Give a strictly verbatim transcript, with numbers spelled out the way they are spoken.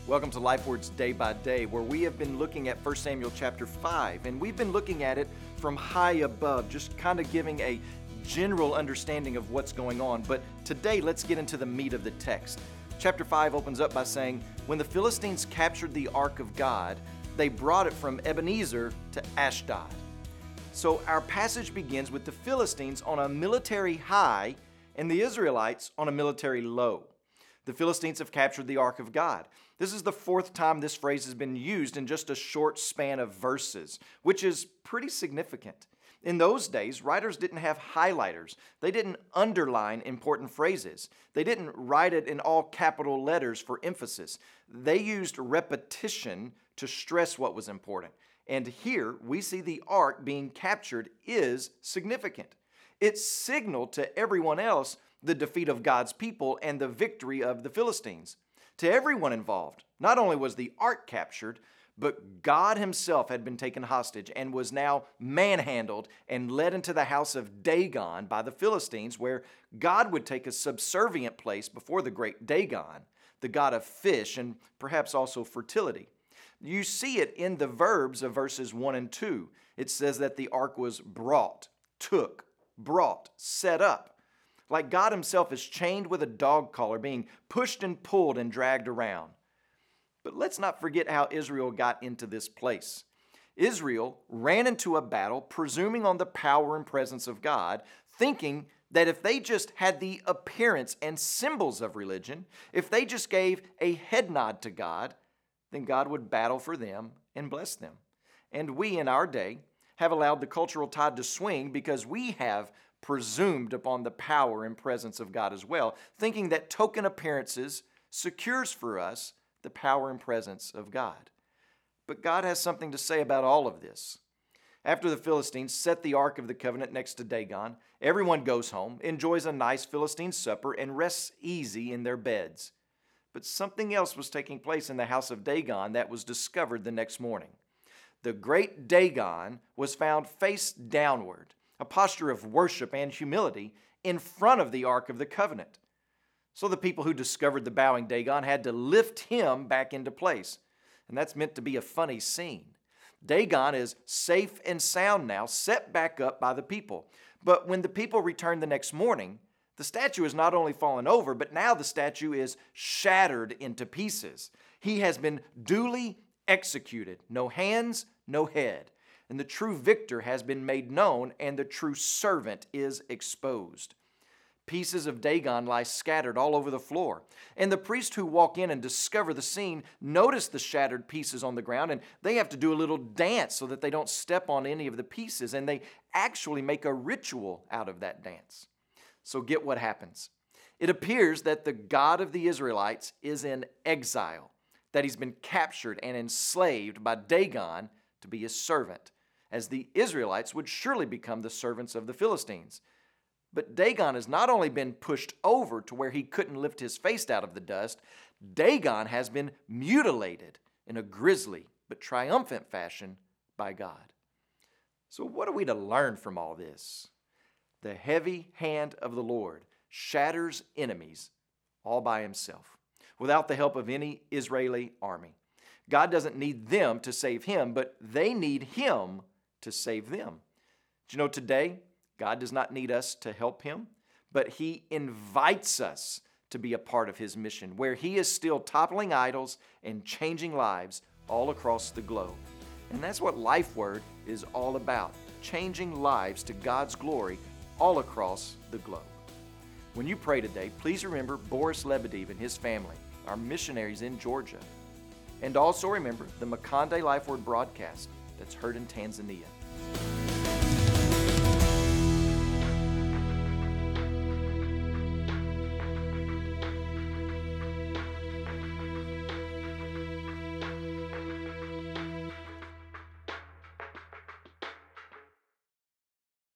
Welcome to LifeWords Day by Day, where we have been looking at First Samuel chapter five, and we've been looking at it from high above, just kind of giving a general understanding of what's going on. But today, let's get into the meat of the text. Chapter five opens up by saying, when the Philistines captured the ark of God, they brought it from Ebenezer to Ashdod. So our passage begins with the Philistines on a military high and the Israelites on a military low. The Philistines have captured the ark of God. This is the fourth time this phrase has been used in just a short span of verses, which is pretty significant. In those days, writers didn't have highlighters. They didn't underline important phrases. They didn't write it in all capital letters for emphasis. They used repetition to stress what was important. And here we see the ark being captured is significant. It signaled to everyone else the defeat of God's people and the victory of the Philistines. To everyone involved, not only was the ark captured, but God himself had been taken hostage and was now manhandled and led into the house of Dagon by the Philistines, where God would take a subservient place before the great Dagon, the god of fish and perhaps also fertility. You see it in the verbs of verses one and two. It says that the ark was brought, took, brought, set up. Like God himself is chained with a dog collar, being pushed and pulled and dragged around. But let's not forget how Israel got into this place. Israel ran into a battle, presuming on the power and presence of God, thinking that if they just had the appearance and symbols of religion, if they just gave a head nod to God, then God would battle for them and bless them. And we in our day have allowed the cultural tide to swing because we have presumed upon the power and presence of God as well, thinking that token appearances secures for us the power and presence of God. But God has something to say about all of this. After the Philistines set the Ark of the Covenant next to Dagon, everyone goes home, enjoys a nice Philistine supper, and rests easy in their beds. But something else was taking place in the house of Dagon that was discovered the next morning. The great Dagon was found face downward, a posture of worship and humility in front of the Ark of the Covenant. So the people who discovered the bowing Dagon had to lift him back into place. And that's meant to be a funny scene. Dagon is safe and sound now, set back up by the people. But when the people return the next morning, the statue has not only fallen over, but now the statue is shattered into pieces. He has been duly executed. No hands, no head. And the true victor has been made known, and the true servant is exposed. Pieces of Dagon lie scattered all over the floor. And the priests who walk in and discover the scene notice the shattered pieces on the ground, and they have to do a little dance so that they don't step on any of the pieces, and they actually make a ritual out of that dance. So get what happens. It appears that the God of the Israelites is in exile, that he's been captured and enslaved by Dagon to be his servant, as the Israelites would surely become the servants of the Philistines. But Dagon has not only been pushed over to where he couldn't lift his face out of the dust, Dagon has been mutilated in a grisly but triumphant fashion by God. So what are we to learn from all this? The heavy hand of the Lord shatters enemies all by himself, without the help of any Israeli army. God doesn't need them to save him, but they need him to save them. Do you know today, God does not need us to help him, but he invites us to be a part of his mission, where he is still toppling idols and changing lives all across the globe. And that's what LifeWord is all about, changing lives to God's glory all across the globe. When you pray today, please remember Boris Lebedev and his family, our missionaries in Georgia. And also remember the Makande LifeWord broadcast that's heard in Tanzania.